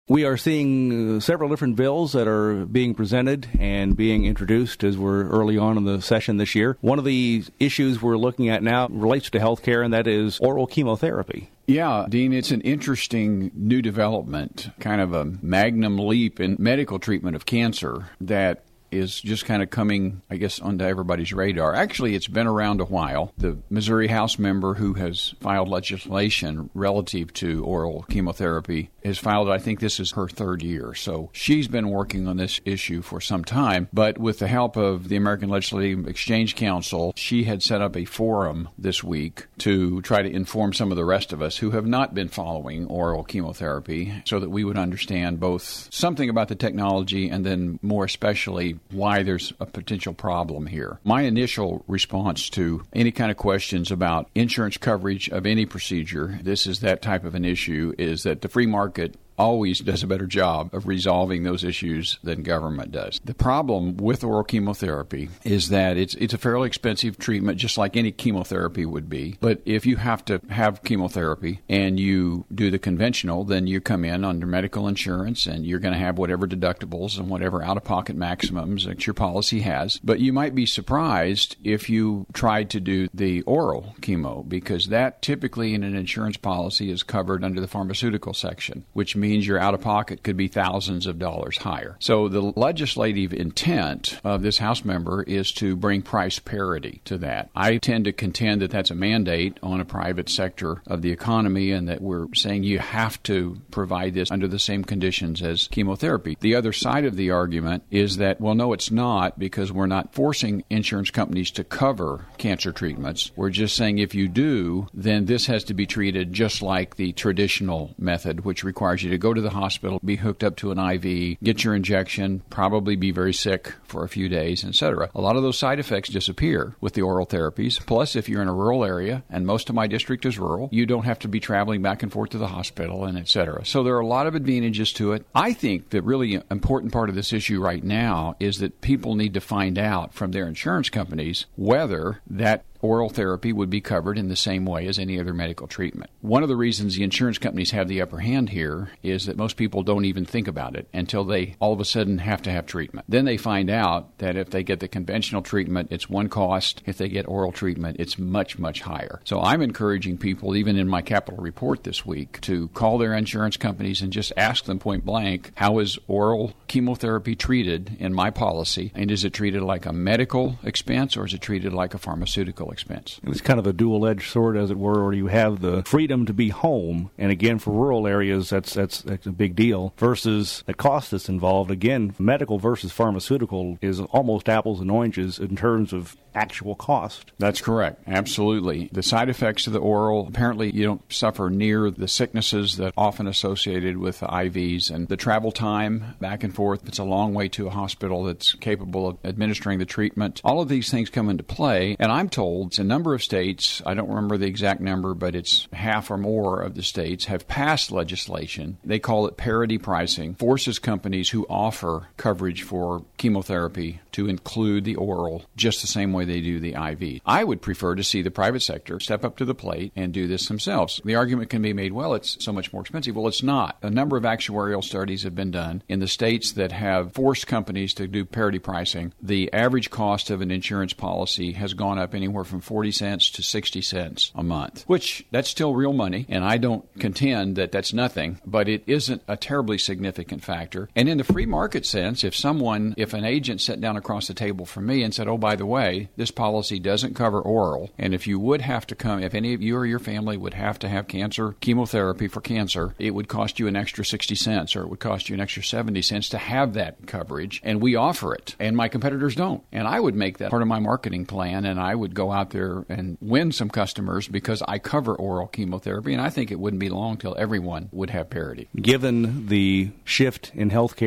We are seeing several different bills that are being presented and being introduced as we're early on in the session this year. One of the issues we're looking at now relates to health care, and that is oral chemotherapy. Yeah, Dean, it's an interesting new development, kind of a magnum leap in medical treatment of cancer that is just kind of coming, I guess, onto everybody's radar. Actually, it's been around a while. The Missouri House member who has filed legislation relative to oral chemotherapy has filed, I think this is her third year. So she's been working on this issue for some time. But with the help of the American Legislative Exchange Council, she had set up a forum this week to try to inform some of the rest of us who have not been following oral chemotherapy so that we would understand both something about the technology and then more especially why there's a potential problem here. My initial response to any kind of questions about insurance coverage of any procedure, this is that type of an issue, is that the free market always does a better job of resolving those issues than government does. The problem with oral chemotherapy is that it's a fairly expensive treatment, just like any chemotherapy would be. But if you have to have chemotherapy and you do the conventional, then you come in under medical insurance and you're going to have whatever deductibles and whatever out-of-pocket maximums that your policy has. But you might be surprised if you tried to do the oral chemo, because that typically in an insurance policy is covered under the pharmaceutical section, which means your out-of-pocket could be thousands of dollars higher. So the legislative intent of this House member is to bring price parity to that. I tend to contend that that's a mandate on a private sector of the economy and that we're saying you have to provide this under the same conditions as chemotherapy. The other side of the argument is that, well, no, it's not, because we're not forcing insurance companies to cover cancer treatments. We're just saying if you do, then this has to be treated just like the traditional method, which requires you to go to the hospital, be hooked up to an IV, get your injection, probably be very sick for a few days, etc. A lot of those side effects disappear with the oral therapies. Plus, if you're in a rural area, and most of my district is rural, you don't have to be traveling back and forth to the hospital, and etc. So there are a lot of advantages to it. I think the really important part of this issue right now is that people need to find out from their insurance companies whether that oral therapy would be covered in the same way as any other medical treatment. One of the reasons the insurance companies have the upper hand here is that most people don't even think about it until they all of a sudden have to have treatment. Then they find out that if they get the conventional treatment, it's one cost. If they get oral treatment, it's much, much higher. So I'm encouraging people, even in my capital report this week, to call their insurance companies and just ask them point blank, how is oral chemotherapy treated in my policy? And is it treated like a medical expense or is it treated like a pharmaceutical expense? It's kind of a dual-edged sword, as it were, where you have the freedom to be home, and again, for rural areas, that's a big deal, versus the cost that's involved. Again, medical versus pharmaceutical is almost apples and oranges in terms of actual cost. That's correct. Absolutely. The side effects of the oral, apparently you don't suffer near the sicknesses that often associated with the IVs, and the travel time back and forth, it's a long way to a hospital that's capable of administering the treatment. All of these things come into play, and I'm told it's a number of states, I don't remember the exact number, but it's half or more of the states have passed legislation. They call it parity pricing, forces companies who offer coverage for chemotherapy to include the oral just the same way they do the IV. I would prefer to see the private sector step up to the plate and do this themselves. The argument can be made, well, it's so much more expensive. Well, it's not. A number of actuarial studies have been done in the states that have forced companies to do parity pricing. The average cost of an insurance policy has gone up anywhere from 40 cents to 60 cents a month, which that's still real money, and I don't contend that that's nothing, but it isn't a terribly significant factor. And in the free market sense, if an agent sat down across the table from me and said, oh, by the way, this policy doesn't cover oral, and if you would have to come, if any of you or your family would have to have chemotherapy for cancer, it would cost you an extra 60 cents or it would cost you an extra 70 cents to have that coverage, and we offer it, and my competitors don't. And I would make that part of my marketing plan, and I would go out there and win some customers because I cover oral chemotherapy, and I think it wouldn't be long till everyone would have parity. Given the shift in healthcare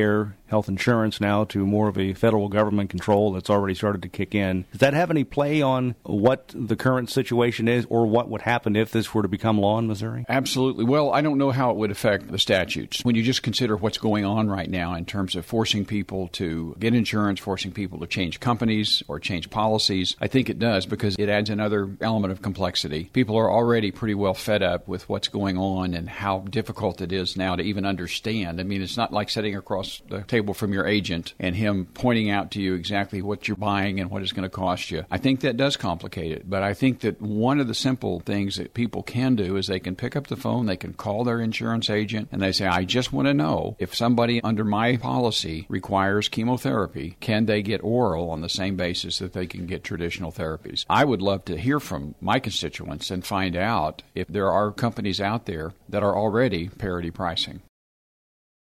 health insurance now to more of a federal government control that's already started to kick in. Does that have any play on what the current situation is or what would happen if this were to become law in Missouri? Absolutely. Well, I don't know how it would affect the statutes. When you just consider what's going on right now in terms of forcing people to get insurance, forcing people to change companies or change policies, I think it does because it adds another element of complexity. People are already pretty well fed up with what's going on and how difficult it is now to even understand. I mean, it's not like sitting across the table from your agent and him pointing out to you exactly what you're buying and what it's going to cost you. I think that does complicate it, but I think that one of the simple things that people can do is they can pick up the phone, they can call their insurance agent, and they say, I just want to know if somebody under my policy requires chemotherapy, can they get oral on the same basis that they can get traditional therapies? I would love to hear from my constituents and find out if there are companies out there that are already parity pricing.